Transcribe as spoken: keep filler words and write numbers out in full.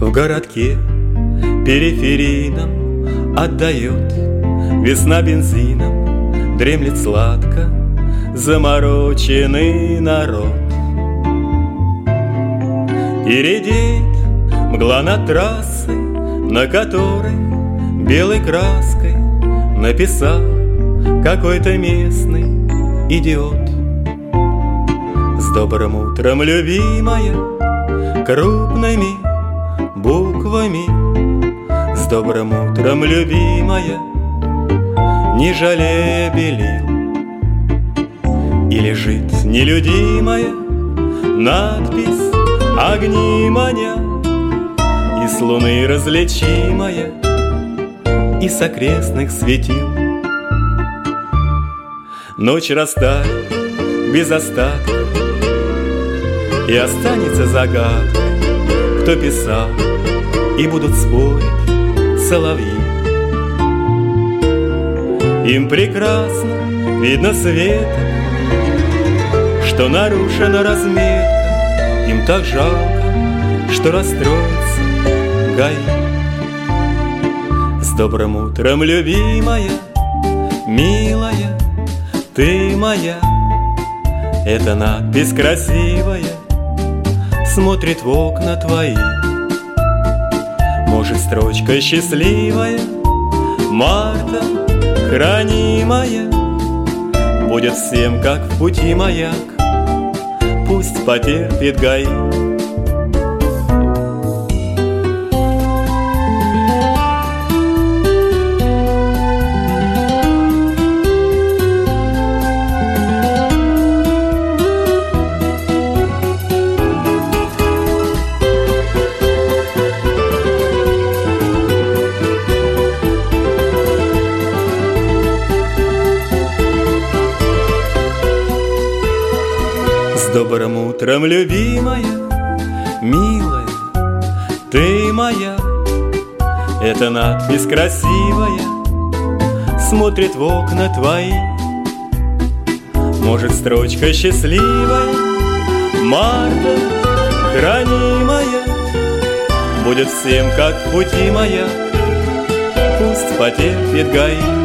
В городке периферийном отдает весна бензином, дремлет сладко замороченный народ. И редеет мгла над трассой, на которой белой краской написал какой-то местный идиот. С добрым утром, любимая, крупными буквами. С добрым утром, любимая, не жалея белил. И лежит нелюдимая надпись, огни маня, и с луны различимая, и с окрестных светил. Ночь растает без остатка, и останется загадкой, кто писал, и будут спорить соловьи. Им прекрасно видно светом, что нарушена разметка. Им так жалко, что расстроится ГАИ. С добрым утром, любимая, милая, ты моя. Эта надпись красивая смотрит в окна твои. Может, строчка счастливая, Мартом хранимая, будет всем, как в пути маяк, пусть потерпит ГАИ. С добрым утром, любимая, милая, ты моя. Эта надпись красивая смотрит в окна твои. Может, строчка счастливая, Марта хранимая, будет всем, как в пути маяк, пусть потерпит ГАИ.